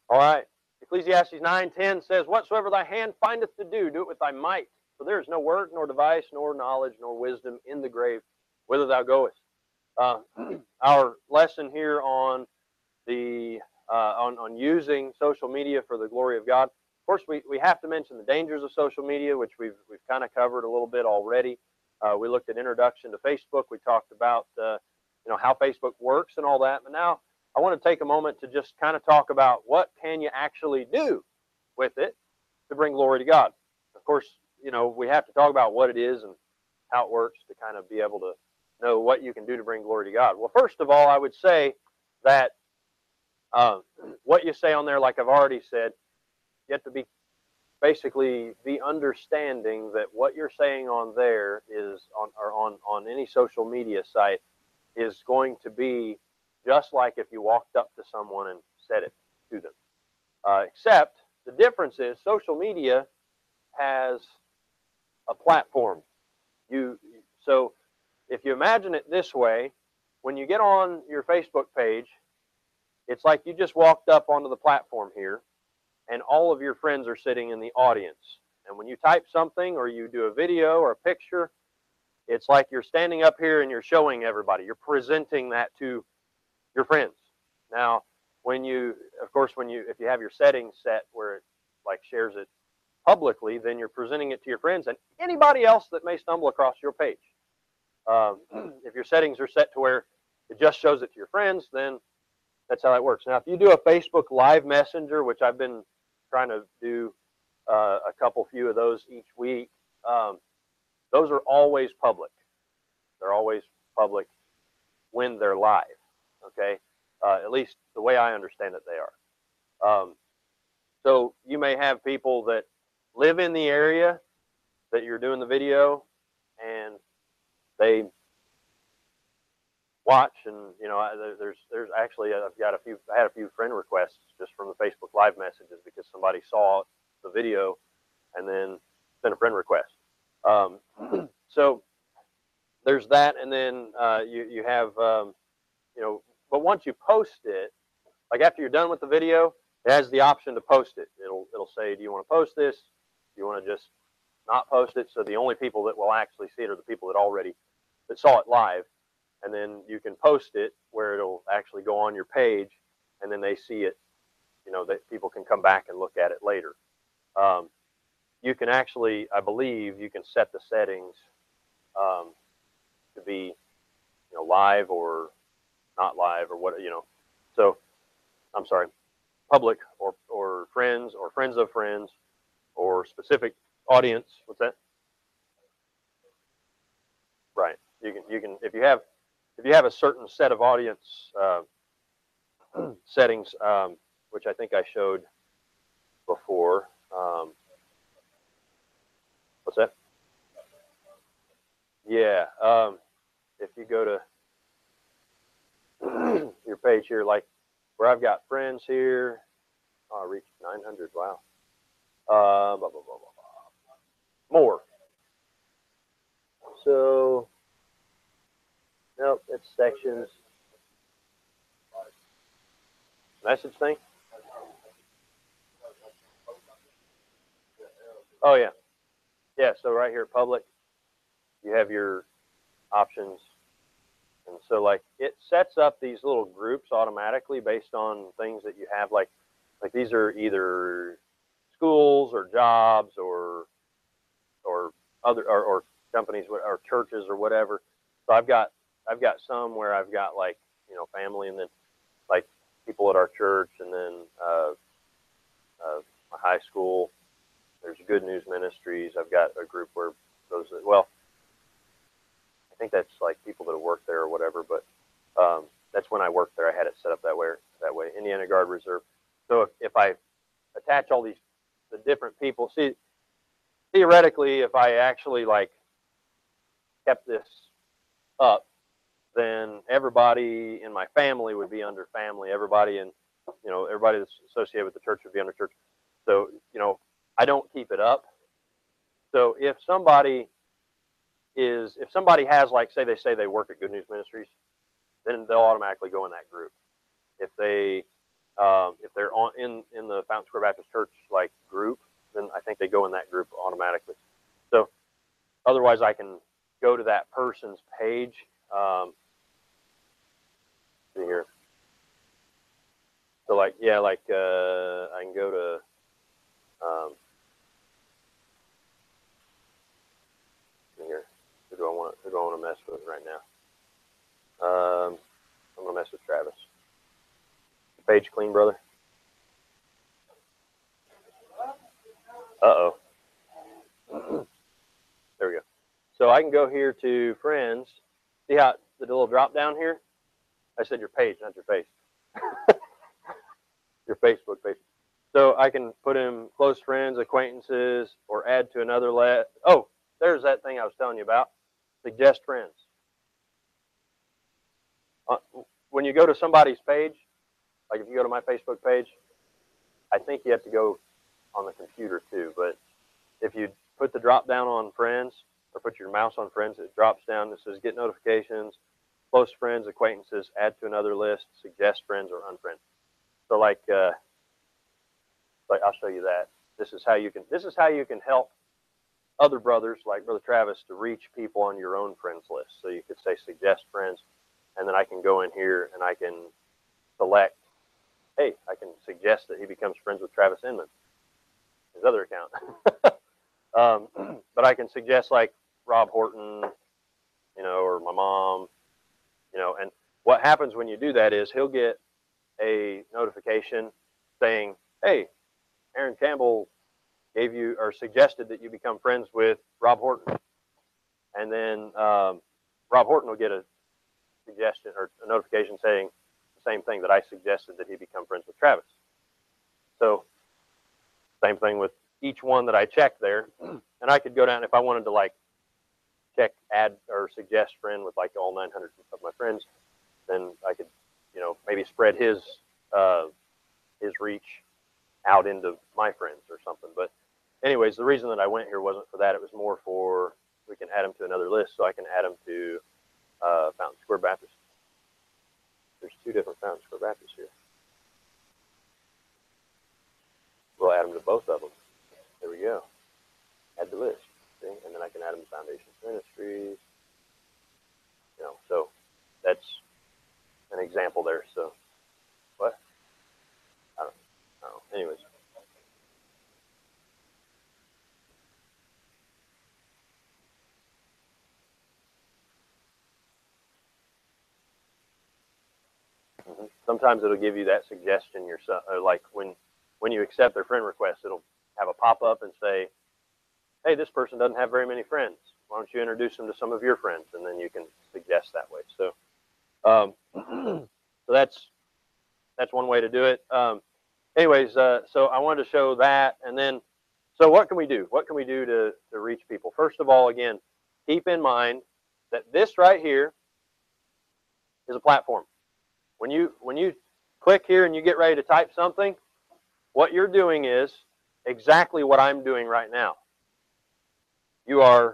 All right. Ecclesiastes 9:10 says, "Whatsoever thy hand findeth to do, do it with thy might. For there is no work, nor device, nor knowledge, nor wisdom in the grave, whither thou goest." Uh, our lesson here on the on using social media for the glory of God. Of course, we have to mention the dangers of social media, which we've kind of covered a little bit already. We looked at introduction to Facebook. We talked about how Facebook works and all that. But now I want to take a moment to just kind of talk about what can you actually do with it to bring glory to God. Of course, we have to talk about what it is and how it works to kind of be able to know what you can do to bring glory to God. Well, first of all, I would say that what you say on there, like I've already said, you have to be basically the understanding that what you're saying on there is on any social media site is going to be just like if you walked up to someone and said it to them. Except the difference is social media has a platform. So if you imagine it this way, when you get on your Facebook page, it's like you just walked up onto the platform here, and all of your friends are sitting in the audience. And when you type something or you do a video or a picture, it's like you're standing up here and you're showing everybody. You're presenting that to your friends. Now, if you have your settings set where it like shares it publicly, then you're presenting it to your friends and anybody else that may stumble across your page. If your settings are set to where it just shows it to your friends, then that's how that works. Now, if you do a Facebook Live Messenger, which I've been trying to do a few of those each week, those are always public. They're always public when they're live, okay? At least the way I understand it, they are. So you may have people that live in the area that you're doing the video, and they watch, and there's actually I had a few friend requests just from the Facebook Live messages because somebody saw the video and then sent a friend request. So there's that, and then you have but once you post it, like after you're done with the video, it has the option to post it. It'll say, do you want to post this? Do you want to just not post it? So the only people that will actually see it are the people that saw it live. And then you can post it where it'll actually go on your page, and then they see it, that people can come back and look at it later. You can actually, I believe, you can set the settings to be, live or not live or what, So, I'm sorry, public or friends of friends or specific audience. What's that? Right. You can if you have a certain set of audience settings, which I think I showed before. What's that? Yeah. If you go to your page here, like where I've got friends here, I reached 900. Wow. Blah, blah, blah, blah, blah. More. So, nope, it's sections. Message thing? Oh, yeah. Yeah, so right here, public, you have your options. And so, like, it sets up these little groups automatically based on things that you have. Like these are either schools or jobs or other or companies or churches or whatever. So I've got some where I've got like family, and then like people at our church, and then my high school. There's Good News Ministries. I've got a group where I think that's like people that have worked there or whatever. But that's when I worked there. I had it set up that way. Indiana Guard Reserve. So if I attach all the different people, see, theoretically, if I actually like kept this up, then everybody in my family would be under family. Everybody everybody that's associated with the church would be under church. So I don't keep it up. So if somebody has, like, say they work at Good News Ministries, then they'll automatically go in that group. If they If they're in the Fountain Square Baptist Church like group, then I think they go in that group automatically. So otherwise, I can go to that person's page. See here. So like I can go to here. Who do I want to mess with right now? I'm gonna mess with Travis. Page clean, brother. Uh-oh. There we go. So I can go here to friends. See how the little drop down here? I said your page, not your face. Your Facebook page. So I can put in close friends, acquaintances, or add to another list. Oh, there's that thing I was telling you about. Suggest friends. When you go to somebody's page, like if you go to my Facebook page, I think you have to go on the computer too. But if you put the drop down on friends, or put your mouse on friends, it drops down. It says get notifications, close friends, acquaintances, add to another list, suggest friends, or unfriend. So like I'll show you that. This is how you can help other brothers like Brother Travis to reach people on your own friends list. So you could say suggest friends, and then I can go in here and I can select, hey, I can suggest that he becomes friends with Travis Inman, his other account. But I can suggest like Rob Horton, or my mom, and what happens when you do that is he'll get a notification saying, hey, Aaron Campbell gave you or suggested that you become friends with Rob Horton. And then Rob Horton will get a suggestion or a notification saying the same thing, that I suggested that he become friends with Travis. So same thing with each one that I checked there. And I could go down if I wanted to like check, add, or suggest friend with like all 900 of my friends, then I could, maybe spread his reach out into my friends or something. But anyways, the reason that I went here wasn't for that. It was more for, we can add them to another list, so I can add them to Fountain Square Baptist. There's 2 different Fountain Square Baptists here. We'll add them to both of them. There we go. Add the list. See? And then I can add them to Foundation Ministries. So that's an example there. So what? I don't know. Anyways. Sometimes it'll give you that suggestion yourself, like when you accept their friend request, it'll have a pop-up and say, hey, this person doesn't have very many friends. Why don't you introduce them to some of your friends? And then you can suggest that way. So so that's one way to do it. Anyways, so I wanted to show that. And then, so what can we do? What can we do to reach people? First of all, again, keep in mind that this right here is a platform. When you click here and you get ready to type something, what you're doing is exactly what I'm doing right now. You are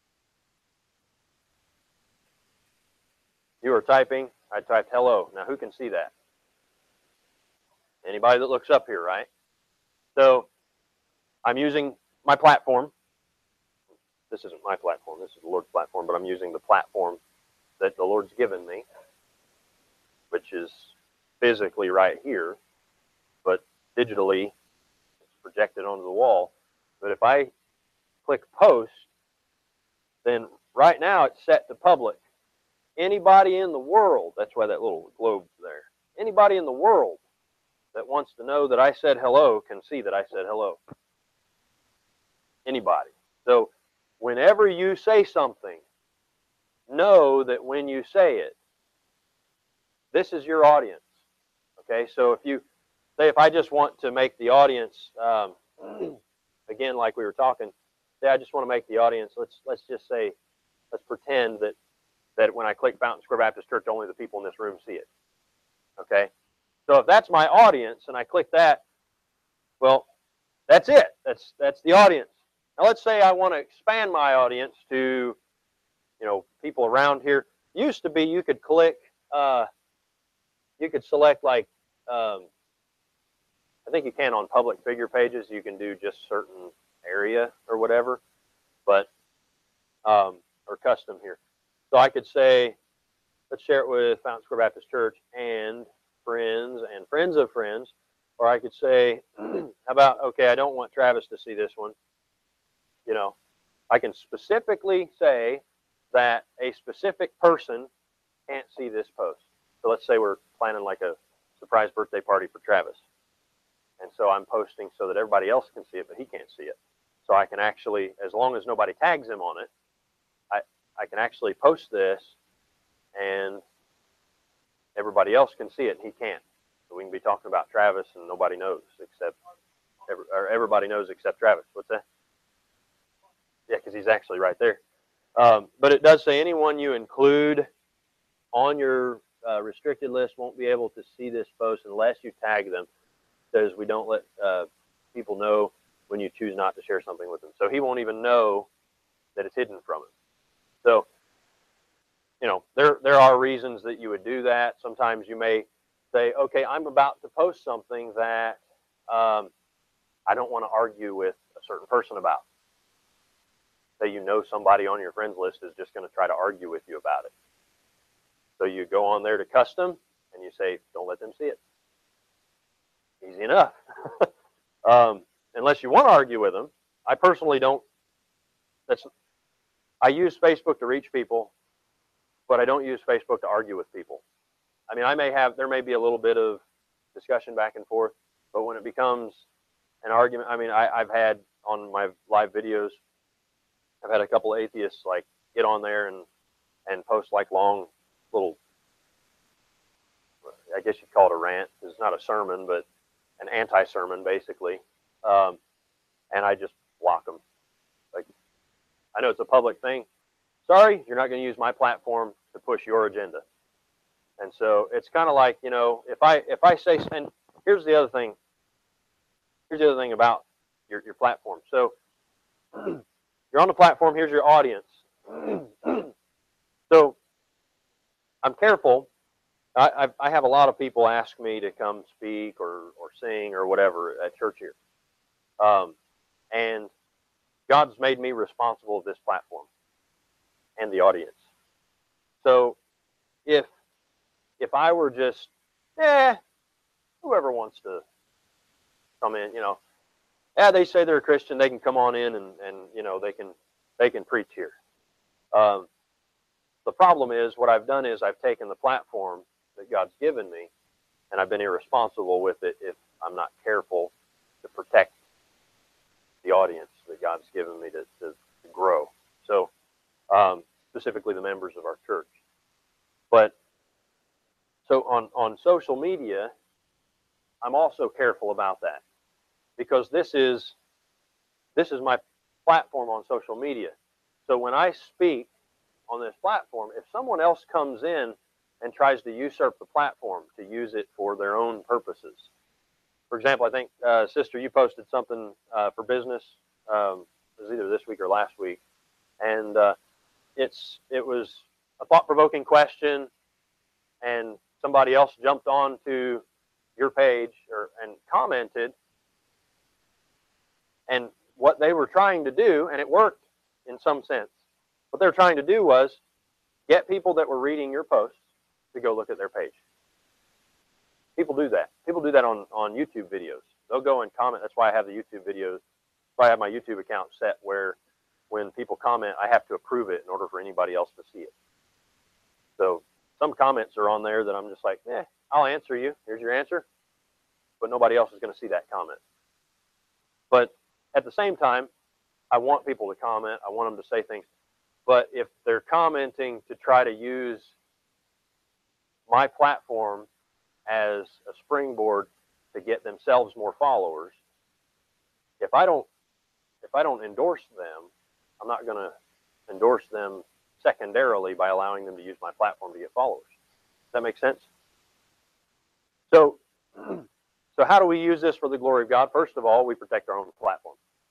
typing. I typed hello. Now who can see that? Anybody that looks up here, right? So I'm using my platform. This isn't my platform. This is the Lord's platform, but I'm using the platform that the Lord's given me, which is physically right here, but digitally it's projected onto the wall. But if I click post, then right now it's set to public. Anybody in the world, that's why that little globe's there, anybody in the world that wants to know that I said hello can see that I said hello. Anybody. So whenever you say something, know that when you say it, this is your audience. Okay, so if I just want to make the audience, again, like we were talking, say I just want to make the audience, let's just say, let's pretend that when I click Fountain Square Baptist Church, only the people in this room see it. Okay, so if that's my audience and I click that, well, that's it. That's the audience. Now let's say I want to expand my audience to, people around here. Used to be you could click, you could select like I think you can on public figure pages. You can do just certain area or whatever, but or custom here. So I could say, let's share it with Fountain Square Baptist Church and friends of friends. Or I could say, how about, okay, I don't want Travis to see this one. You know, I can specifically say that a specific person can't see this post. So let's say we're planning like a surprise birthday party for Travis. And so I'm posting so that everybody else can see it, but he can't see it. So I can actually, as long as nobody tags him on it, I can actually post this and everybody else can see it and he can't. So we can be talking about Travis and nobody knows except, or everybody knows except Travis. What's that? Yeah, because he's actually right there. But it does say anyone you include on your restricted list won't be able to see this post unless you tag them. Because we don't let people know when you choose not to share something with them. So he won't even know that it's hidden from him. So, you know, there are reasons that you would do that. Sometimes you may say, okay, I'm about to post something that I don't want to argue with a certain person about. Say you know somebody on your friends list is just going to try to argue with you about it. So you go on there to custom and you say, don't let them see it. Easy enough. Unless you want to argue with them. I personally don't. I use Facebook to reach people, but I don't use Facebook to argue with people. I mean, there may be a little bit of discussion back and forth, but when it becomes an argument, I mean, I've had on my live videos, I've had a couple of atheists like get on there and post like long little, I guess you'd call it a rant. It's not a sermon, but an anti-sermon basically. And I just block them. Like, I know it's a public thing. Sorry, you're not going to use my platform to push your agenda. And so it's kind of like, you know, if I say, and here's the other thing. Here's the other thing about your platform. So you're on the platform. Here's your audience. So I'm careful. I have a lot of people ask me to come speak or sing or whatever at church here. And God's made me responsible of this platform and the audience. So if I were just, whoever wants to come in, you know, they say they're a Christian, they can come on in and you know, they can preach here. The problem is what I've done is I've taken the platform that God's given me and I've been irresponsible with it if I'm not careful to protect the audience that God's given me to grow. So specifically the members of our church. But so on social media, I'm also careful about that because this is my platform on social media. So when I speak on this platform, if someone else comes in and tries to usurp the platform to use it for their own purposes. For example, I think, Sister, you posted something for business. It was either this week or last week. And it was a thought-provoking question, and somebody else jumped onto your page and commented. And what they were trying to do, and it worked in some sense, what they were trying to do was get people that were reading your posts to go look at their page. People do that. People do that on YouTube videos. They'll go and comment. That's why I have the YouTube videos. That's why I have my YouTube account set where when people comment, I have to approve it in order for anybody else to see it. So some comments are on there that I'm just like, I'll answer you. Here's your answer. But nobody else is going to see that comment. But at the same time, I want people to comment. I want them to say things. But if they're commenting to try to use my platform as a springboard to get themselves more followers, if I don't endorse them, I'm not going to endorse them secondarily by allowing them to use my platform to get followers. Does that make sense? So how do we use this for the glory of God? First of all, we protect our own platform.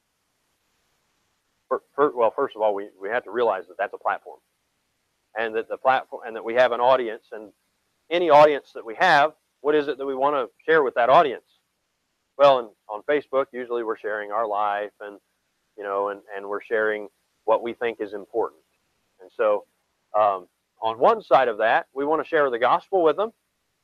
Well, first of all, we have to realize that that's a platform, and that the platform, and that we have an audience, and any audience that we have, what is it that we want to share with that audience? well, and on Facebook, usually we're sharing our life, and and we're sharing what we think is important. And so, on one side of that, we want to share the gospel with them.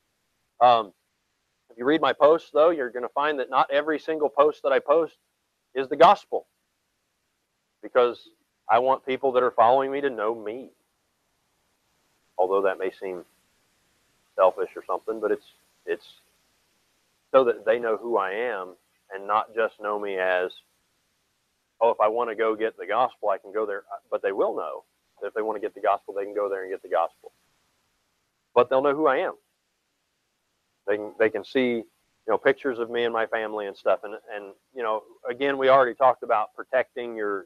If you read my posts, though, you're going to find that not every single post that I post is the gospel, because I want people that are following me to know me. Although that may seem selfish or something, but it's so that they know who I am and not just know me as, oh, if I want to go get the gospel, I can go there. But they will know that if they want to get the gospel, they can go there and get the gospel. But they'll know who I am. They can see pictures of me and my family and stuff. And again, we already talked about protecting your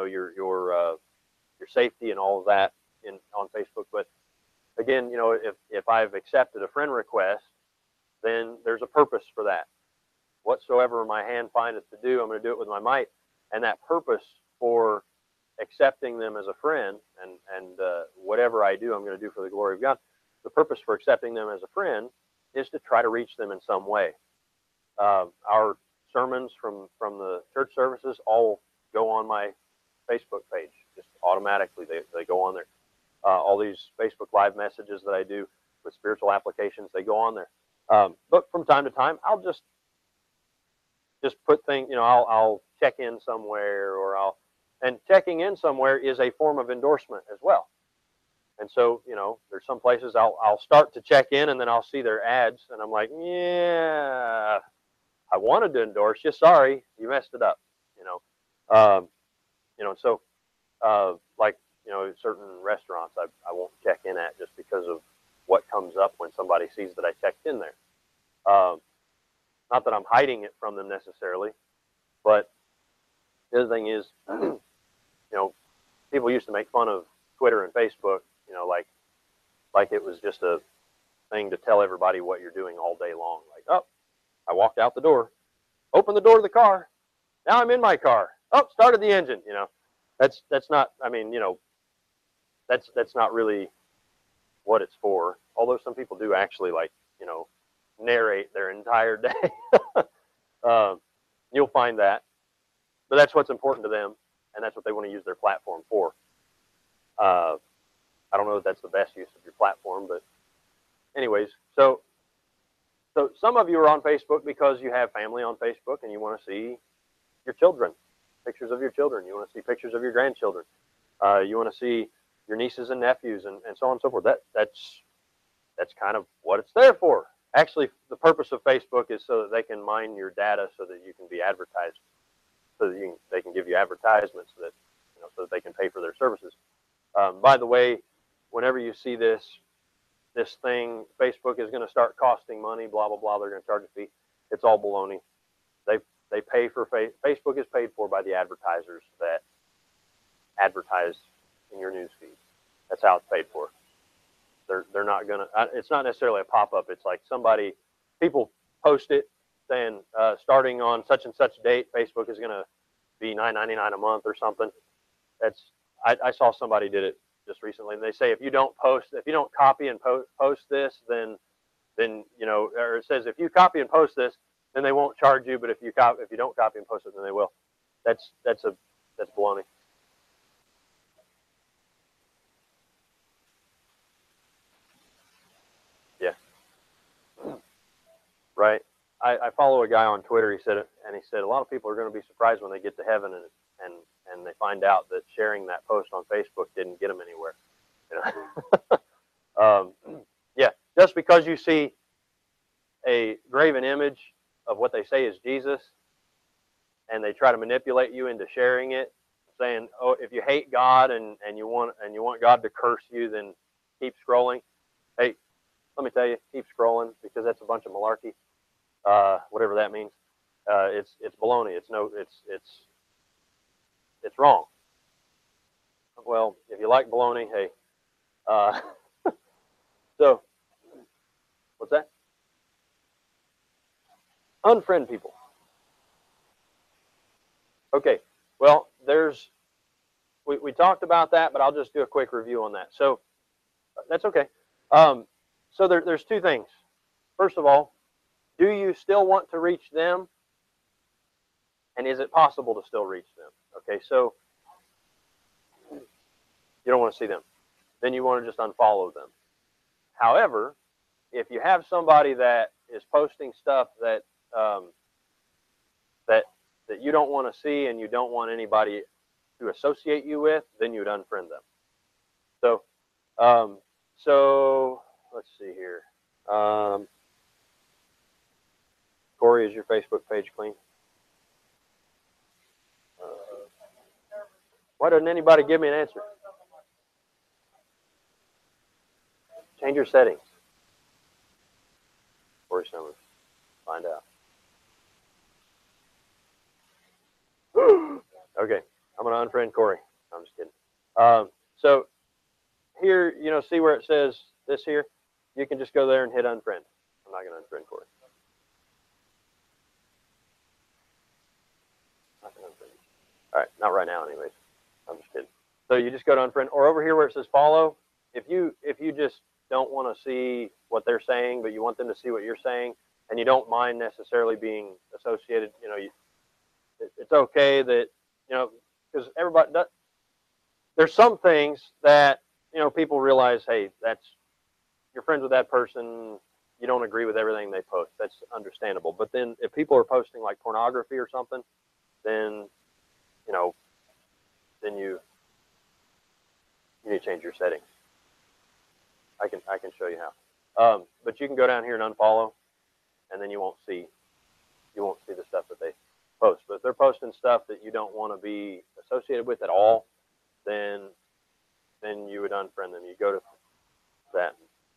safety and all of that on Facebook. But again, if I've accepted a friend request, then there's a purpose for that. Whatsoever my hand findeth to do, I'm going to do it with my might. And that purpose for accepting them as a friend, and whatever I do, I'm going to do for the glory of God. The purpose for accepting them as a friend is to try to reach them in some way. Our sermons from the church services all go on my Facebook page, just automatically. They go on there. All these Facebook Live messages that I do with spiritual applications, they go on there. But from time to time, I'll just put things, I'll check in somewhere, and checking in somewhere is a form of endorsement as well. And so, there's some places I'll start to check in, and then I'll see their ads, and I'm like, yeah, I wanted to endorse you. Sorry, you messed it up. So like certain restaurants I won't check in at just because of what comes up when somebody sees that I checked in there. Not that I'm hiding it from them necessarily, but the other thing is, people used to make fun of Twitter and Facebook, like it was just a thing to tell everybody what you're doing all day long. Like, oh, I walked out the door, opened the door of the car, now I'm in my car. Oh, started the engine. That's not. I mean, that's not really what it's for. Although some people do actually narrate their entire day. You'll find that, but that's what's important to them, and that's what they want to use their platform for. I don't know if that's the best use of your platform, but anyways, so some of you are on Facebook because you have family on Facebook and you want to see your children, pictures of your children. You want to see pictures of your grandchildren. You want to see your nieces and nephews and so on and so forth. That's kind of what it's there for. Actually, the purpose of Facebook is so that they can mine your data so that you can be advertised, so that they can give you advertisements so that they can pay for their services. By the way, whenever you see this thing, Facebook is going to start costing money, blah, blah, blah, they're going to charge a fee. It's all baloney. They pay for, Facebook is paid for by the advertisers that advertise in your news feed. That's how it's paid for. They're not going to, it's not necessarily a pop-up. It's like people post it saying, starting on such and such date, Facebook is going to be $9.99 a month or something. I saw somebody did it just recently, and they say if you don't copy and post this, then or it says if you copy and post this, then they won't charge you, but if you don't copy and post it, then they will. That's baloney. Yeah. Right. I follow a guy on Twitter. He said a lot of people are going to be surprised when they get to heaven and they find out that sharing that post on Facebook didn't get them anywhere. Yeah, just because you see a graven image of what they say is Jesus, and they try to manipulate you into sharing it, saying, "Oh, if you hate God and you want God to curse you, then keep scrolling." Hey, let me tell you, keep scrolling, because that's a bunch of malarkey. Whatever that means. It's baloney. It's wrong. Well, if you like baloney, hey. So, what's that? Unfriend people. Okay. Well, we talked about that, but I'll just do a quick review on that. So, that's okay. So there's two things. First of all, do you still want to reach them And is it possible to still reach them? Okay, so you don't want to see them. Then you want to just unfollow them. However, if you have somebody that is posting stuff that that you don't want to see and you don't want anybody to associate you with, then you would unfriend them. So, so let's see here. Corey, is your Facebook page clean? Why doesn't anybody give me an answer? Change your settings. Corey Summers. Find out. Okay, I'm going to unfriend Corey. I'm just kidding. So here, see where it says this here? You can just go there and hit unfriend. I'm not going to unfriend Corey. Not going to unfriend. All right, not right now anyways. I'm just kidding. So you just go to unfriend, or over here where it says follow, if you just don't want to see what they're saying, but you want them to see what you're saying, and you don't mind necessarily being associated, it's okay that, because everybody does, there's some things that, people realize, hey, you're friends with that person, you don't agree with everything they post. That's understandable. But then if people are posting like pornography or something, then, then you need to change your settings. I can show you how. But you can go down here and unfollow, and then you won't see the stuff that they post. But if they're posting stuff that you don't want to be associated with at all, then you would unfriend them. You go to that.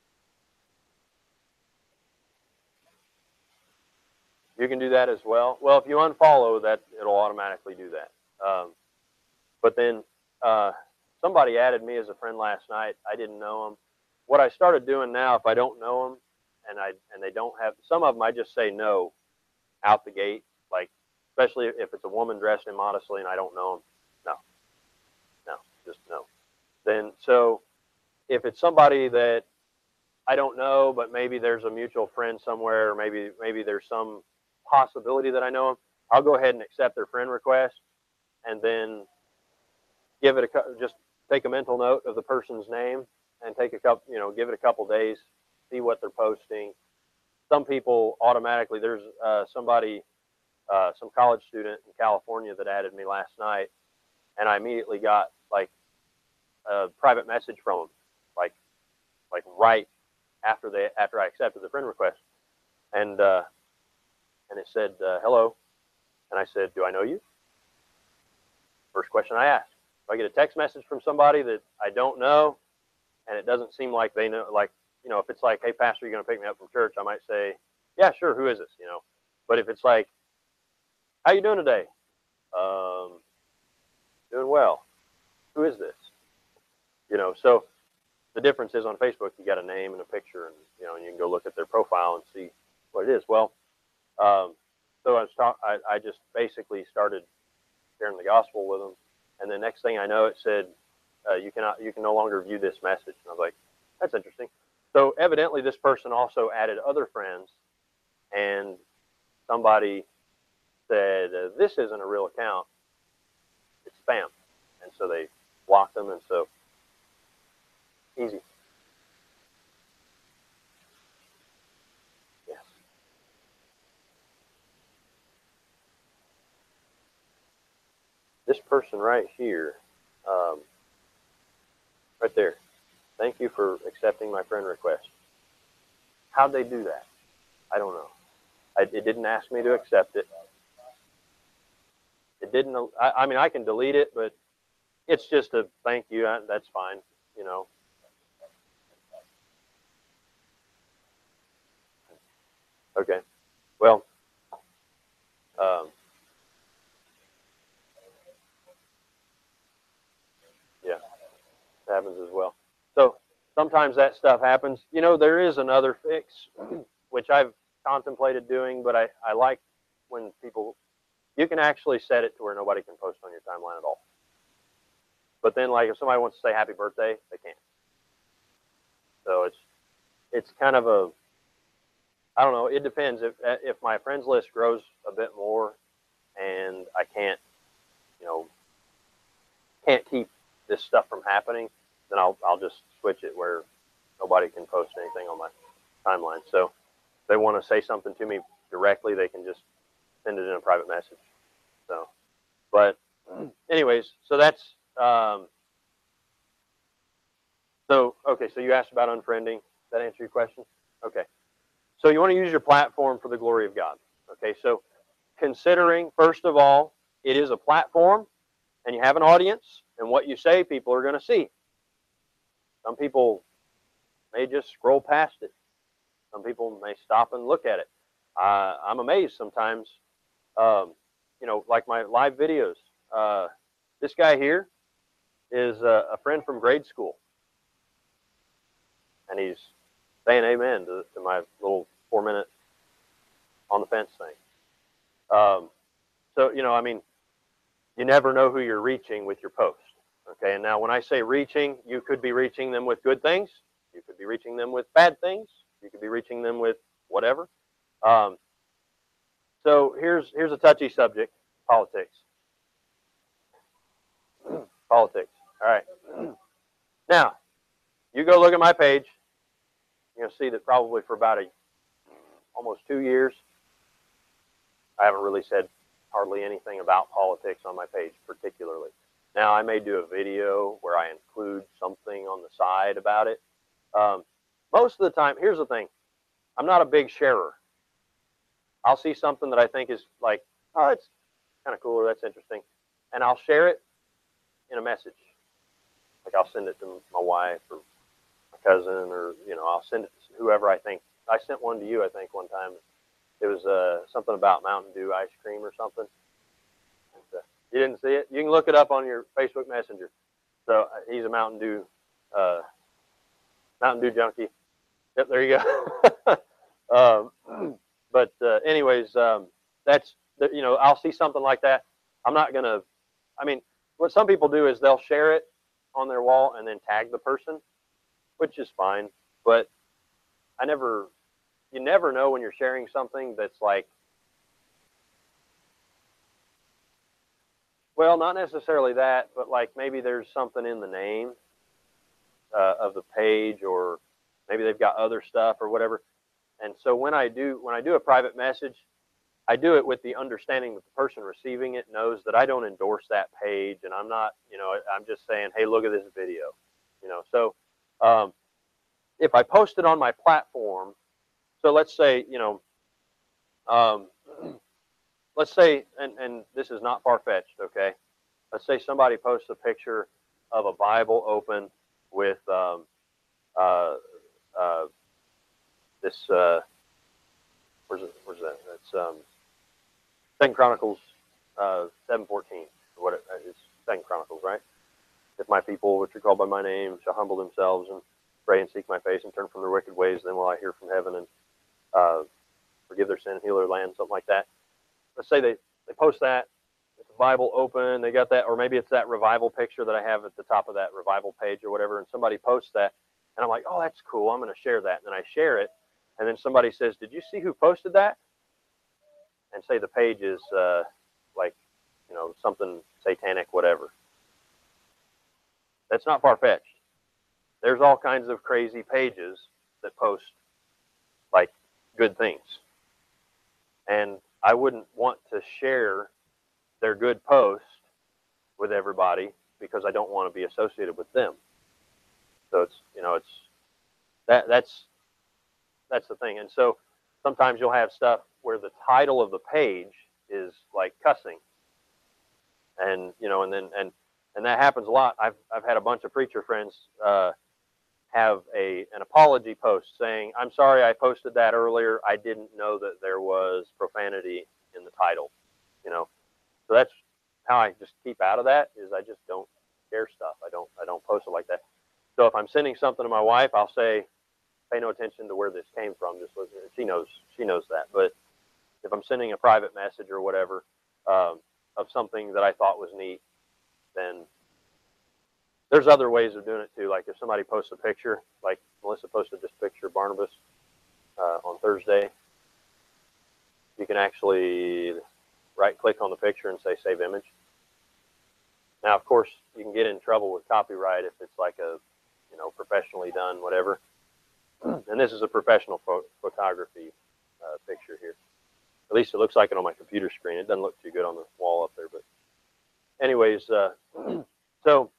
You can do that as well. Well, if you unfollow, that it'll automatically do that. But then somebody added me as a friend last night. I didn't know them. What I started doing now, if I don't know them, and they don't have, some of them I just say no out the gate, like especially if it's a woman dressed immodestly and I don't know them. No, just no. Then so if it's somebody that I don't know, but maybe there's a mutual friend somewhere, or maybe there's some possibility that I know them, I'll go ahead and accept their friend request, and then just take a mental note of the person's name and take a couple, give it a couple days, see what they're posting. Some people automatically, there's somebody, some college student in California that added me last night, and I immediately got like a private message from them, like right after I accepted the friend request, and it said hello, and I said, do I know you? First question I asked. If I get a text message from somebody that I don't know, and it doesn't seem like they know, like, if it's like, hey, pastor, you're going to pick me up from church, I might say, yeah, sure, who is this, But if it's like, how you doing today? Doing well. Who is this? So the difference is on Facebook, you got a name and a picture, and, and you can go look at their profile and see what it is. Well, so I just basically started sharing the gospel with them, and the next thing I know, it said, you can no longer view this message. And I was like, that's interesting. So evidently this person also added other friends, and somebody said, this isn't a real account, it's spam. And so they blocked them, and so easy. Yes. This person right here, right there, thank you for accepting my friend request. How'd they do that? I don't know. It didn't ask me to accept it. It didn't. I mean, I can delete it, but it's just a thank you. That's fine. Okay. Well, yeah, it happens as well. So sometimes that stuff happens. There is another fix, which I've contemplated doing, but I like when you can actually set it to where nobody can post on your timeline at all. But then, like, if somebody wants to say happy birthday, they can't. So it's kind of I don't know. It depends. If my friends list grows a bit more, and I can't, you know, can't keep this stuff from happening, then I'll just switch it where nobody can post anything on my timeline. So if they want to say something to me directly, they can just send it in a private message. So, but anyways, so that's so okay. So you asked about unfriending. Does that answer your question? Okay. So you want to use your platform for the glory of God. Okay. So considering, first of all, it is a platform and you have an audience, and what you say, people are going to see. Some people may just scroll past it. Some people may stop and look at it. I'm amazed sometimes, you know, like my live videos. This guy here is a friend from grade school, and he's saying amen to my little 4-minute on the fence thing. So, you know, I mean, you never know who you're reaching with your post. Okay, and now when I say reaching, you could be reaching them with good things. You could be reaching them with bad things. You could be reaching them with whatever. So here's a touchy subject: politics. Politics. All right. Now, you go look at my page. You're gonna see that probably for about almost 2 years, I haven't really said hardly anything about politics on my page particularly. Now, I may do a video where I include something on the side about it. Most of the time, here's the thing: I'm not a big sharer. I'll see something that I think is like, oh, that's kind of cool, or that's interesting, and I'll share it in a message. Like I'll send it to my wife or my cousin, or you know, I'll send it to whoever I think. I sent one to you, I think, one time. It was something about Mountain Dew ice cream or something. And, you didn't see it? You can look it up on your Facebook Messenger. So he's a Mountain Dew junkie. Yep, there you go. But anyways, that's you know, I'll see something like that. I'm not gonna. I mean, what some people do is they'll share it on their wall and then tag the person, which is fine. But you never know when you're sharing something that's like, well, not necessarily that, but like maybe there's something in the name of the page, or maybe they've got other stuff or whatever. And so when I do a private message, I do it with the understanding that the person receiving it knows that I don't endorse that page, and I'm not, you know, I'm just saying, hey, look at this video, you know. So if I post it on my platform, so let's say, you know, let's say, and this is not far-fetched, okay? Let's say somebody posts a picture of a Bible open with this, where's that? That's 2 Chronicles 7:14, or what it's 2 Chronicles, right? If my people, which are called by my name, shall humble themselves and pray and seek my face and turn from their wicked ways, then will I hear from heaven and forgive their sin and heal their land, something like that. Let's say they post that, it's a Bible open, they got that, or maybe it's that revival picture that I have at the top of that revival page or whatever, and somebody posts that, and I'm like, oh, that's cool, I'm going to share that. And then I share it, and then somebody says, did you see who posted that? And say the page is like, you know, something satanic, whatever. That's not far-fetched. There's all kinds of crazy pages that post like good things. And I wouldn't want to share their good post with everybody because I don't want to be associated with them. So it's, you know, it's that's the thing. And so sometimes you'll have stuff where the title of the page is like cussing. And, you know, and that happens a lot. I've had a bunch of preacher friends have an apology post saying, I'm sorry I posted that earlier. I didn't know that there was profanity in the title, you know. So that's how I just keep out of that, is I just don't share stuff. I don't post it like that. So if I'm sending something to my wife, I'll say, pay no attention to where this came from. Just listen. She knows that. But if I'm sending a private message or whatever of something that I thought was neat, then there's other ways of doing it too. Like if somebody posts a picture, like Melissa posted this picture of Barnabas on Thursday, you can actually, right-click on the picture and say Save Image. Now, of course, you can get in trouble with copyright if it's like a, professionally done, whatever. And this is a professional photography picture here. At least it looks like it on my computer screen. It doesn't look too good on the wall up there, but anyways, so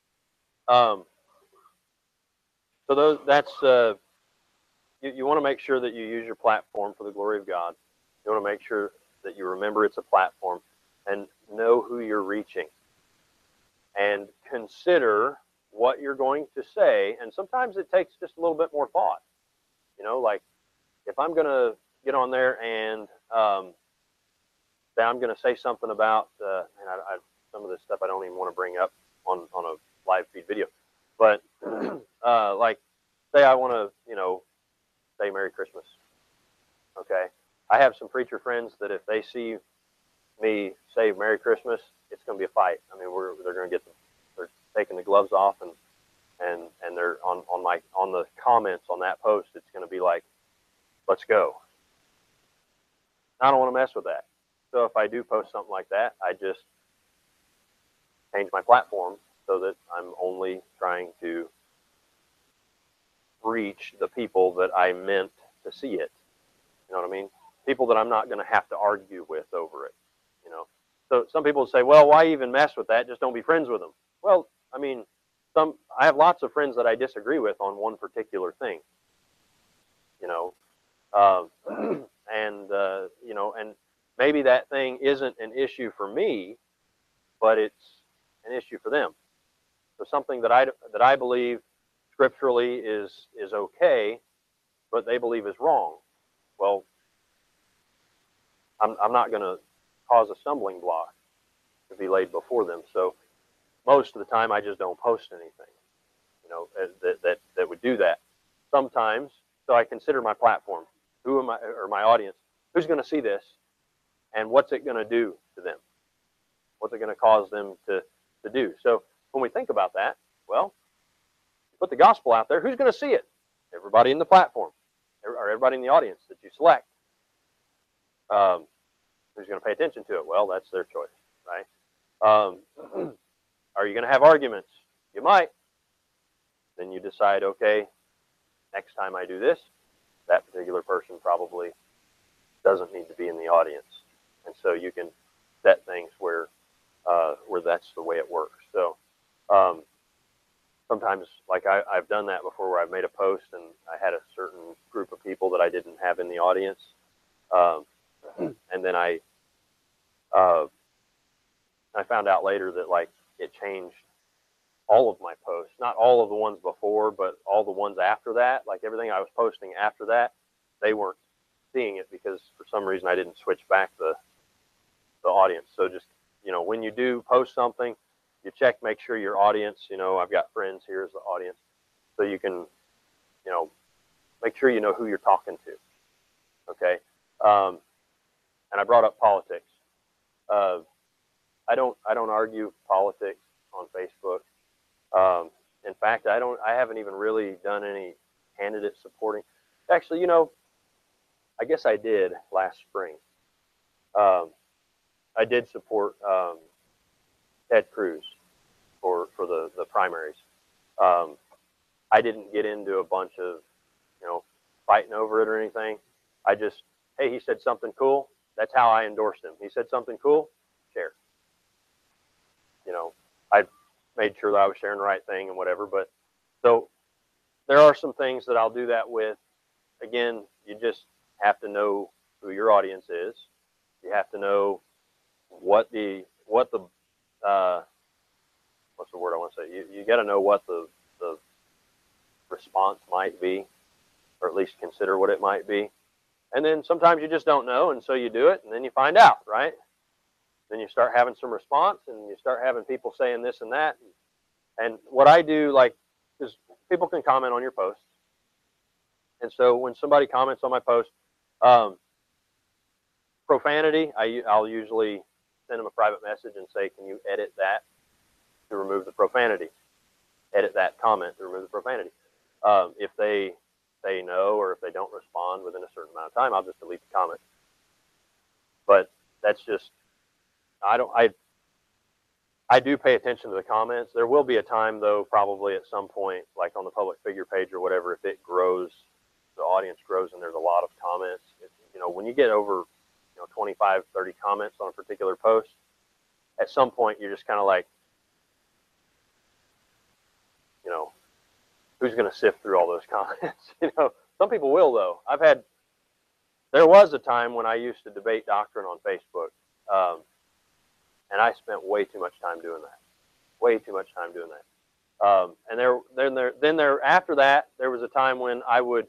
that's you want to make sure that you use your platform for the glory of God. You want to make sure that you remember it's a platform and know who you're reaching, and consider what you're going to say. And sometimes it takes just a little bit more thought. Like if I'm going to get on there and say I'm going to say something about, some of this stuff I don't even want to bring up on a live feed video, but like say I want to, say Merry Christmas. Okay, I have some preacher friends that if they see me say Merry Christmas, it's going to be a fight. I mean, they're going to they're taking the gloves off and they're on the comments on that post. It's going to be like, let's go. I don't want to mess with that. So if I do post something like that, I just change my platform so that I'm only trying to reach the people that I meant to see it. You know what I mean? People that I'm not going to have to argue with over it. So some people say, well, why even mess with that? Just don't be friends with them. Well, I mean, I have lots of friends that I disagree with on one particular thing. And maybe that thing isn't an issue for me, but it's an issue for them. So something that I believe scripturally is okay, but they believe is wrong. Well, I'm not going to cause a stumbling block to be laid before them. So most of the time, I just don't post anything, that would do that. Sometimes, so I consider my platform, who am I, or my audience, who's going to see this, and what's it going to do to them? What's it going to cause them to do? So when we think about that, well, put the gospel out there. Who's going to see it? Everybody in the platform, or everybody in the audience that you select. Who's going to pay attention to it? Well, that's their choice, right? Are you going to have arguments? You might. Then you decide, okay, next time I do this, that particular person probably doesn't need to be in the audience. And so you can set things where that's the way it works. So sometimes, like I've done that before, where I've made a post and I had a certain group of people that I didn't have in the audience. And then I found out later that like it changed all of my posts, not all of the ones before, but all the ones after that. Like everything I was posting after that, they weren't seeing it because for some reason I didn't switch back the audience. So just, when you do post something, you check, make sure your audience, I've got friends here as the audience, so you can, make sure you know who you're talking to. Okay. And I brought up politics. I don't argue politics on Facebook. In fact, I haven't even really done any candidate supporting. Actually, I guess I did last spring. I did support Ted Cruz for the primaries. I didn't get into a bunch of, fighting over it or anything. I just, hey, he said something cool. That's how I endorsed him. He said something cool, share. I made sure that I was sharing the right thing and whatever. But so there are some things that I'll do that with. Again, you just have to know who your audience is. You have to know what the what's the word I want to say? You got to know what the response might be, or at least consider what it might be. And then sometimes you just don't know, and so you do it, and then you find out, right? Then you start having some response, and you start having people saying this and that. And what I do, like, is people can comment on your posts. And so when somebody comments on my post, profanity, I'll usually send them a private message and say, can you edit that to remove the profanity? Edit that comment to remove the profanity. If they say no, or if they don't respond within a certain amount of time, I'll just delete the comment. But that's just I do pay attention to the comments. There will be a time though, probably at some point, like on the public figure page or whatever, if it grows, the audience grows and there's a lot of comments, when you get over, 25, 30 comments on a particular post, at some point you're just kind of like, who's going to sift through all those comments? Some people will though. There was a time when I used to debate doctrine on Facebook, and I spent way too much time doing that. Way too much time doing that. And after that, there was a time when I would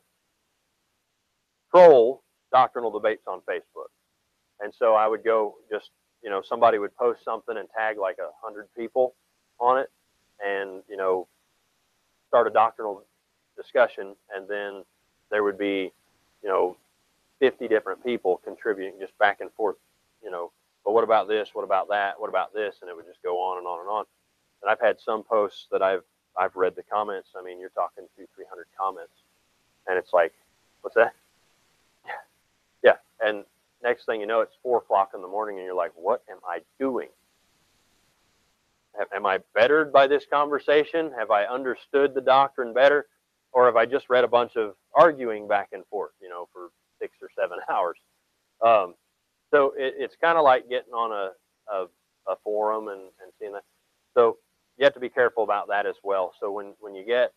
troll doctrinal debates on Facebook. And so I would go somebody would post something and tag like 100 people on it and, start a doctrinal discussion. And then there would be, 50 different people contributing just back and forth, but what about this? What about that? What about this? And it would just go on and on and on. And I've had some posts that I've read the comments. I mean, you're talking 200-300 comments, and it's like, what's that? Yeah. And next thing you know, it's 4 o'clock in the morning, and you're like, what am I doing? Am I bettered by this conversation? Have I understood the doctrine better? Or have I just read a bunch of arguing back and forth, for 6 or 7 hours? So it's kind of like getting on a forum and seeing that. So you have to be careful about that as well. So when you get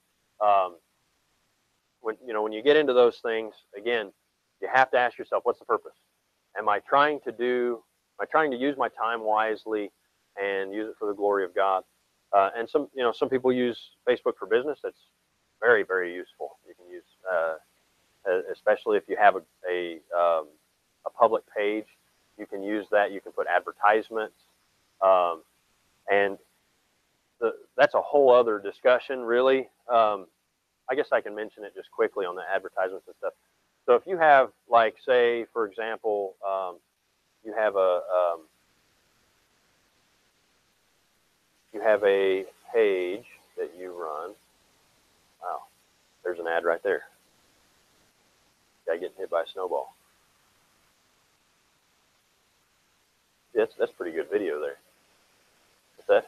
when you get into those things, again, you have to ask yourself, what's the purpose? Am I trying to use my time wisely and use it for the glory of God? And some people use Facebook for business. That's very, very useful. You can use, especially if you have a public page, you can use that. You can put advertisements, and that's a whole other discussion, really. I guess I can mention it just quickly on the advertisements and stuff. So if you have, like, say, for example, you have a page that you run. Wow, there's an ad right there. Guy getting hit by a snowball. That's pretty good video there. What's that?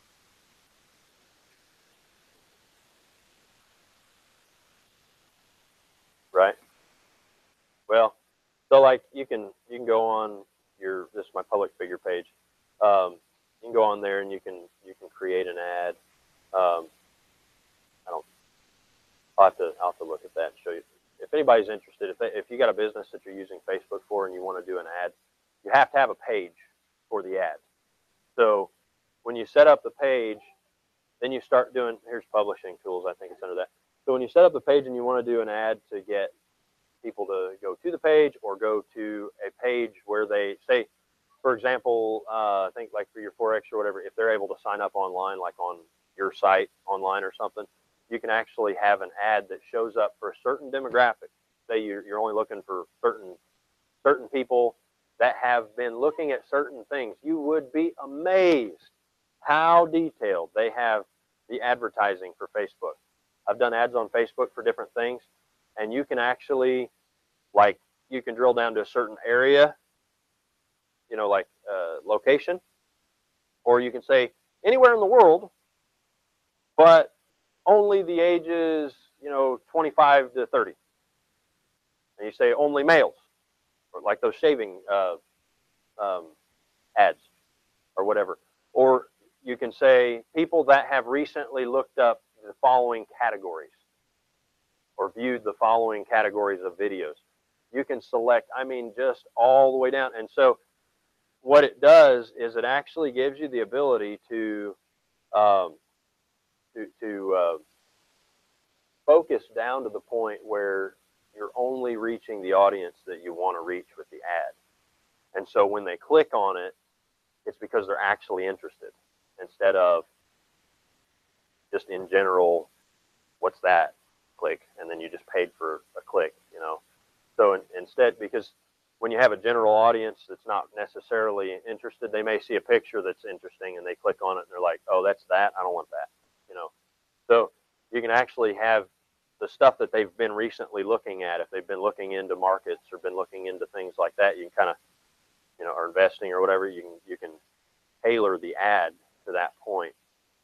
Right. Well, so like you can go on this is my public figure page. You can go on there and you can create an ad. I'll have to look at that and show you. If anybody's interested, if you got a business that you're using Facebook for and you want to do an ad, you have to have a page for the ad. So when you set up the page, then you start doing, here's publishing tools, I think it's under that. So when you set up the page and you want to do an ad to get people to go to the page or go to a page where they say, for example, I think like for your Forex or whatever, if they're able to sign up online, like on your site online or something, you can actually have an ad that shows up for a certain demographic. Say you're only looking for certain people that have been looking at certain things. You would be amazed how detailed they have the advertising for Facebook. I've done ads on Facebook for different things, and you can actually, like, you can drill down to a certain area, like location, or you can say anywhere in the world, but only the ages, 25 to 30. And you say only males, or like those shaving ads or whatever. Or you can say people that have recently looked up the following categories or viewed the following categories of videos. You can select, just all the way down. And so what it does is it actually gives you the ability to focus down to the point where you're only reaching the audience that you want to reach with the ad. And so when they click on it, it's because they're actually interested instead of just in general, what's that? Click, and then you just paid for a click, So instead, because when you have a general audience that's not necessarily interested, they may see a picture that's interesting and they click on it and they're like, oh, that's that? I don't want that, So you can actually have the stuff that they've been recently looking at. If they've been looking into markets or been looking into things like that, you can kind of, or investing or whatever, you can tailor the ad to that point.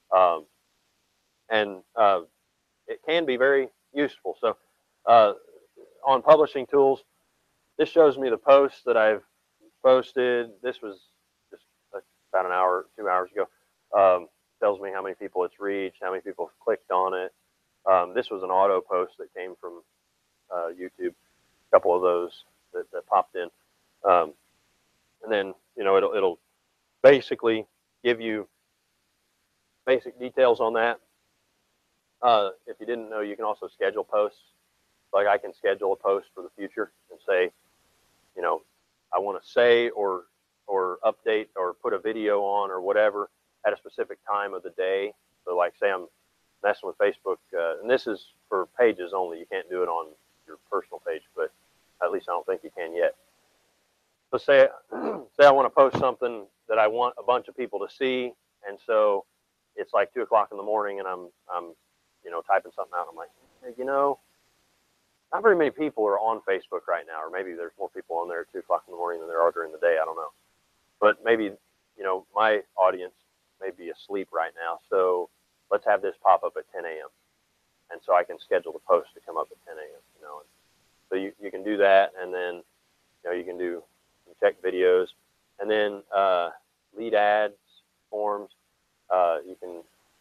And it can be very useful. So on Publishing Tools, this shows me the posts that I've posted. This was just about an hour, 2 hours ago. Tells me how many people it's reached, how many people have clicked on it. This was an auto post that came from YouTube, a couple of those that popped in. And then, it'll basically give you basic details on that. If you didn't know, you can also schedule posts. Like I can schedule a post for the future and say, I want to say or update or put a video on or whatever at a specific time of the day. So like say I'm messing with Facebook, and this is for pages only. You can't do it on your personal page, but at least I don't think you can yet. So say I want to post something that I want a bunch of people to see, and so it's like 2 o'clock in the morning, and I'm typing something out. And I'm like, hey, not very many people are on Facebook right now, or maybe there's more people on there at 2 o'clock in the morning than there are during the day. I don't know, but maybe my audience may be asleep right now, so let's have this pop up at 10 a.m. And so I can schedule the post to come up at 10 a.m. So you can do that, and then you can check videos, and then lead ads, forms. You can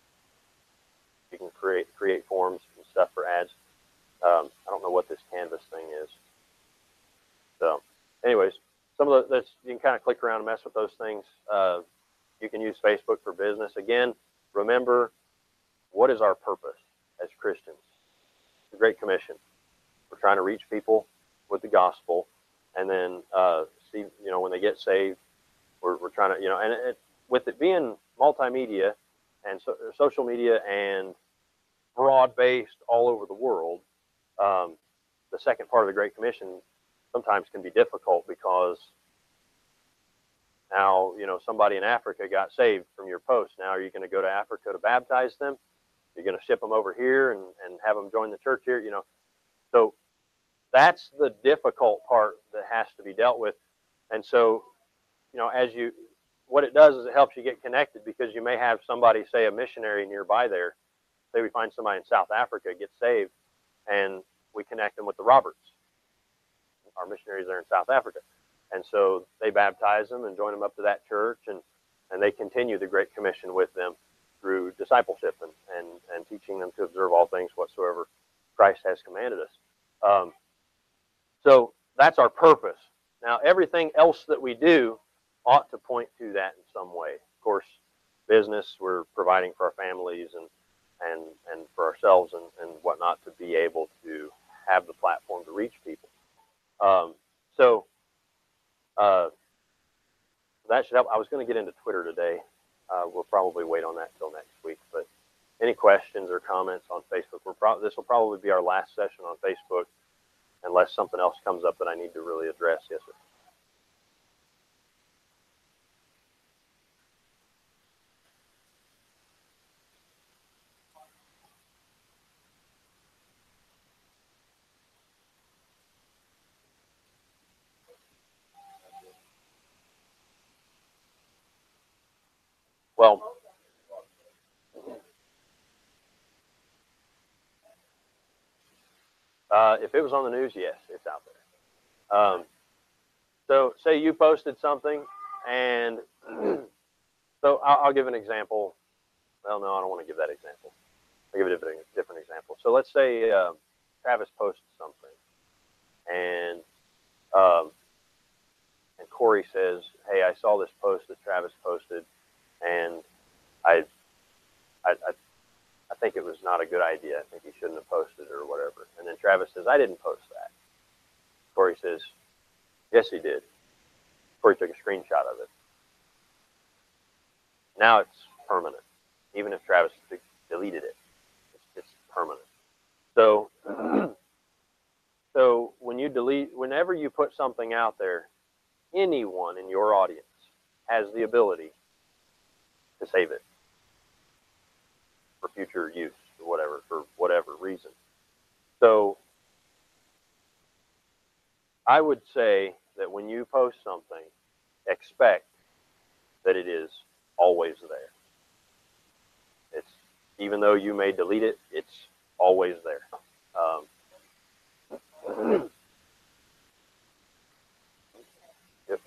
create forms and stuff for ads. I don't know what this Canvas thing is. So, anyways, some of this you can kind of click around and mess with those things. You can use Facebook for business. Again, remember, what is our purpose as Christians? The Great Commission. We're trying to reach people with the gospel, and then see, when they get saved, we're trying to, and with it being multimedia and social media and broad-based all over the world, the second part of the Great Commission sometimes can be difficult because now, somebody in Africa got saved from your post. Now, are you going to go to Africa to baptize them? You're going to ship them over here and have them join the church here, So that's the difficult part that has to be dealt with. And so, what it does is it helps you get connected, because you may have somebody, say a missionary nearby there. Say we find somebody in South Africa, get saved, and we connect them with the Roberts, our missionaries there in South Africa. And so they baptize them and join them up to that church, and they continue the Great Commission with them through discipleship and teaching them to observe all things whatsoever Christ has commanded us. So that's our purpose. Now, everything else that we do ought to point to that in some way. Of course, business, we're providing for our families and for ourselves and whatnot to be able to have the platform to reach people. That should help. I was going to get into Twitter today. We'll probably wait on that till next week. But any questions or comments on Facebook? This will probably be our last session on Facebook, unless something else comes up that I need to really address. Yes, sir. Well, if it was on the news, yes, it's out there. So say you posted something, and so I'll give an example. Well, no, I don't want to give that example. I'll give it a different example. So let's say Travis posted something, and Corey says, "Hey, I saw this post that Travis posted, and I think it was not a good idea. I think he shouldn't have posted or whatever." And then Travis says, "I didn't post that." Corey says, "Yes, he did." Corey took a screenshot of it. Now it's permanent. Even if Travis deleted it, it's permanent. So, whenever you put something out there, anyone in your audience has the ability to save it for future use or whatever, for whatever reason. So I would say that when you post something, expect that it is always there. It's, even though you may delete it, it's always there. Yep.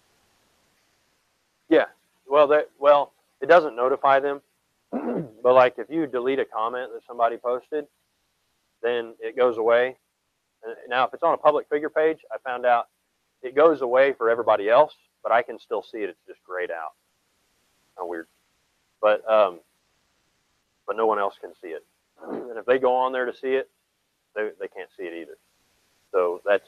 Yeah. Well, it doesn't notify them, but like if you delete a comment that somebody posted, then it goes away. Now, if it's on a public figure page, I found out it goes away for everybody else, but I can still see it. It's just grayed out. Kind of weird, but no one else can see it. And if they go on there to see it, they can't see it either. So that's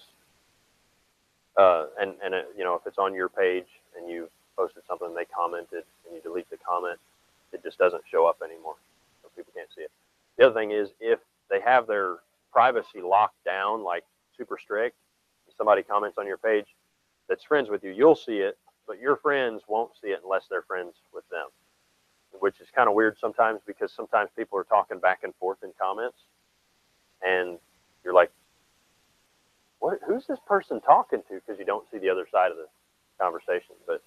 you know, if it's on your page and you posted something and they commented and you delete the comment, it just doesn't show up anymore, so people can't see it. The other thing is, if they have their privacy locked down, like super strict, somebody comments on your page that's friends with you, you'll see it, but your friends won't see it unless they're friends with them, which is kind of weird sometimes, because sometimes people are talking back and forth in comments, and you're like, who's this person talking to? Because you don't see the other side of the conversation. But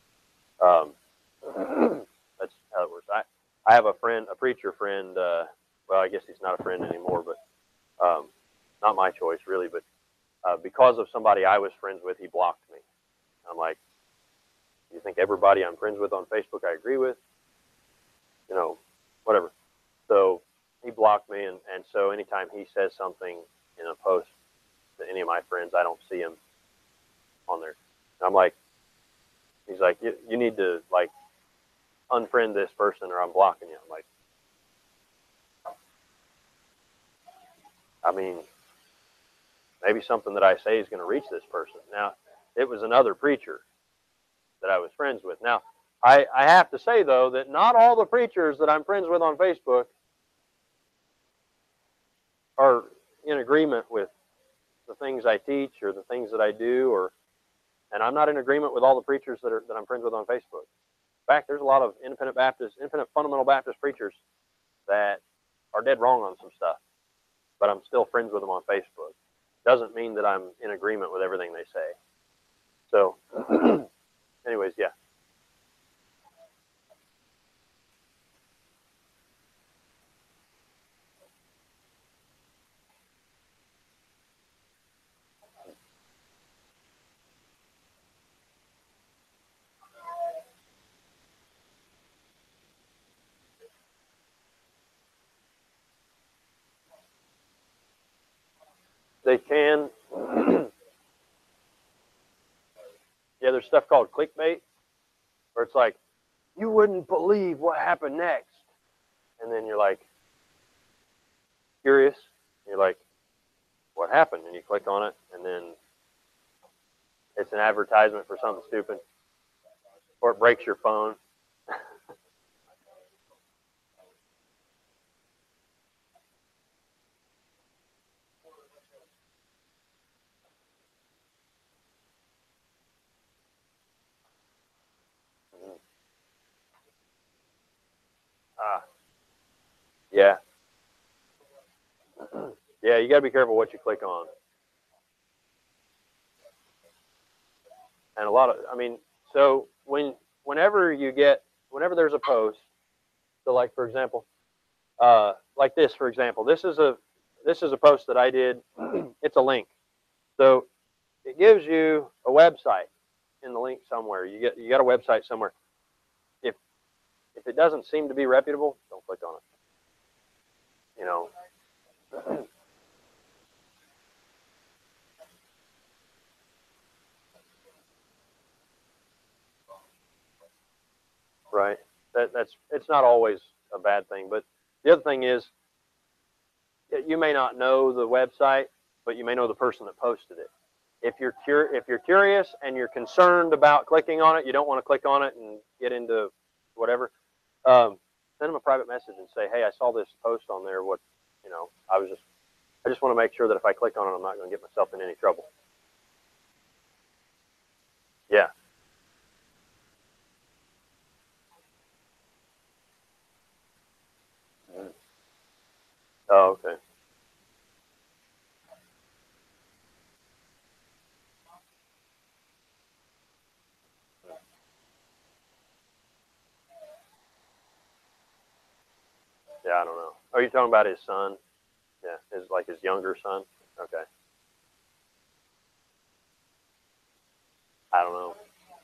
that's how it works. I have a friend, a preacher friend. Well, I guess he's not a friend anymore, but not my choice really. But because of somebody I was friends with, he blocked me. I'm like, you think everybody I'm friends with on Facebook I agree with? You know, whatever. So he blocked me, and so anytime he says something in a post to any of my friends, I don't see him on there. And I'm like, he's like, you need to like unfriend this person or I'm blocking you. I'm like, I mean, maybe something that I say is going to reach this person. Now, it was another preacher that I was friends with. Now, I have to say, though, that not all the preachers that I'm friends with on Facebook are in agreement with the things I teach or the things that I do, and I'm not in agreement with all the preachers that I'm friends with on Facebook. In fact, there's a lot of independent fundamental Baptist preachers that are dead wrong on some stuff, but I'm still friends with them on Facebook. Doesn't mean that I'm in agreement with everything they say. So, anyways, yeah. They can. Yeah, there's stuff called clickbait, where it's like, you wouldn't believe what happened next. And then you're like, curious. You're like, what happened? And you click on it, and then it's an advertisement for something stupid, or it breaks your phone. Ah, yeah. Yeah, you got to be careful what you click on. And a lot of, I mean, so whenever there's a post, so like for example, like this, for example, this is a post that I did. It's a link, so it gives you a website in the link somewhere. You got a website somewhere. If it doesn't seem to be reputable, don't click on it. You know. Right. It's not always a bad thing, but the other thing is, you may not know the website, but you may know the person that posted it. If you're curious and you're concerned about clicking on it, you don't want to click on it and get into whatever. Send them a private message and say, "Hey, I saw this post on there. What, you know, I just want to make sure that if I click on it, I'm not going to get myself in any trouble." Yeah. Oh, okay. Yeah, I don't know. Are you talking about his son? Yeah, his younger son. Okay. I don't know.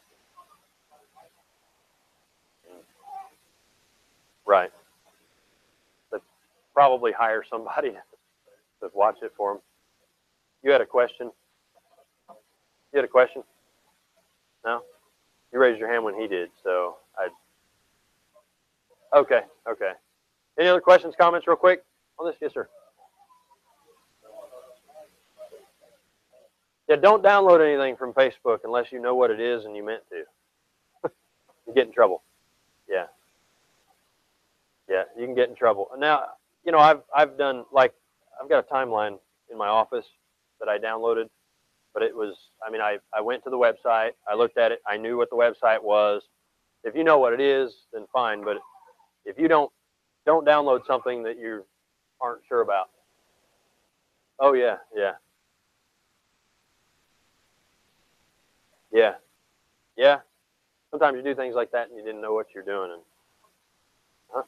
Right. But probably hire somebody to watch it for him. You had a question? You had a question? No? You raised your hand when he did, so I. Okay, okay. Any other questions, comments, real quick on this? Yes, sir. Yeah, don't download anything from Facebook unless you know what it is and you meant to. You get in trouble. Yeah, yeah, you can get in trouble. Now, I've done like I've got a timeline in my office that I downloaded, but it was I went to the website, I looked at it, I knew what the website was. If you know what it is, then fine. But if you don't download something that you aren't sure about. Oh yeah, yeah, yeah, yeah. Sometimes you do things like that and you didn't know what you're doing. And huh?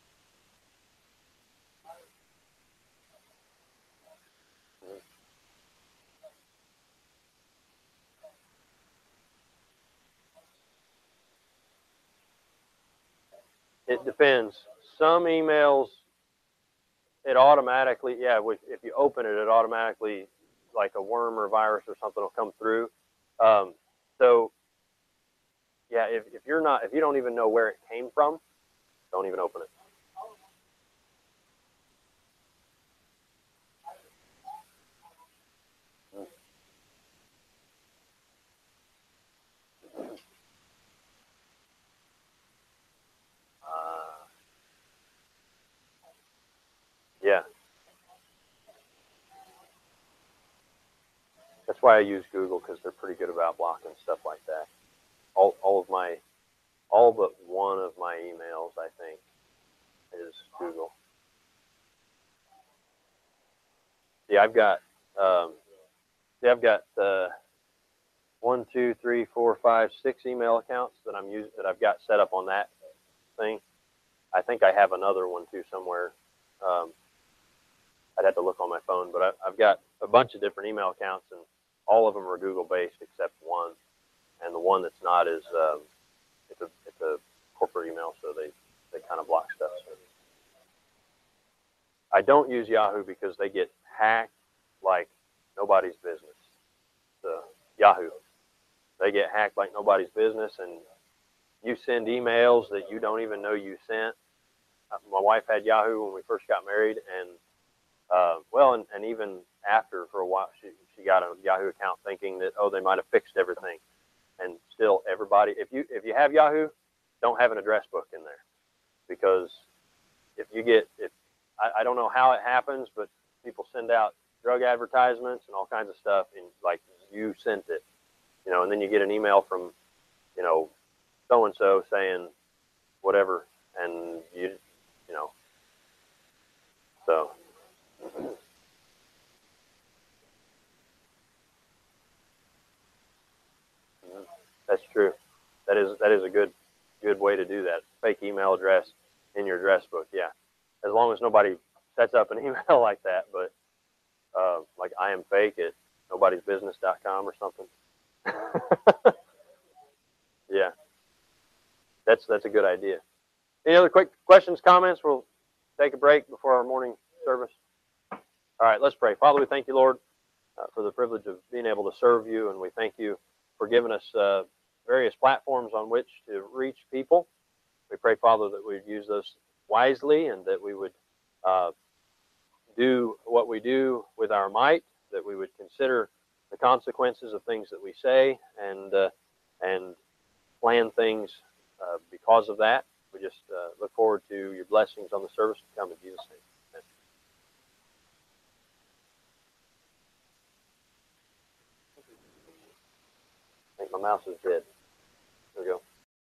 It depends. Some emails, it automatically, yeah. If you open it, it automatically, like a worm or virus or something, will come through. Um, so yeah, if you don't even know where it came from, don't even open it. Uh, yeah, that's why I use Google because they're pretty good about blocking stuff like that. All but one of my emails, I think, is Google. Yeah, um, I've got 6 email accounts that I'm using that I've got set up on that thing. I think I have another one too somewhere. Um, I'd have to look on my phone, but I've got a bunch of different email accounts, and all of them are Google based except one. And the one that's not is it's a corporate email, so they kind of block stuff. So I don't use Yahoo because they get hacked like nobody's business. So Yahoo, they get hacked like nobody's business, and you send emails that you don't even know you sent. My wife had Yahoo when we first got married, and and even after for a while, she got a Yahoo account thinking that they might have fixed everything, and still everybody, if you have Yahoo, don't have an address book in there because if I don't know how it happens, but people send out drug advertisements and all kinds of stuff, and like you sent it, and then you get an email from you know so and so saying whatever, and you know so. That's true. That is a good way to do that. Fake email address in your address book. Yeah, as long as nobody sets up an email like that. But like I am fake at nobodysbusiness.com or something. Yeah, that's a good idea. Any other quick questions, comments? We'll take a break before our morning service. All right, let's pray. Father, we thank you, Lord, for the privilege of being able to serve you, and we thank you for giving us various platforms on which to reach people. We pray, Father, that we'd use those wisely and that we would uh, do what we do with our might, that we would consider the consequences of things that we say and plan things because of that. We just look forward to your blessings on the service to come in Jesus' name. Amen. I think my mouse is dead. There we go.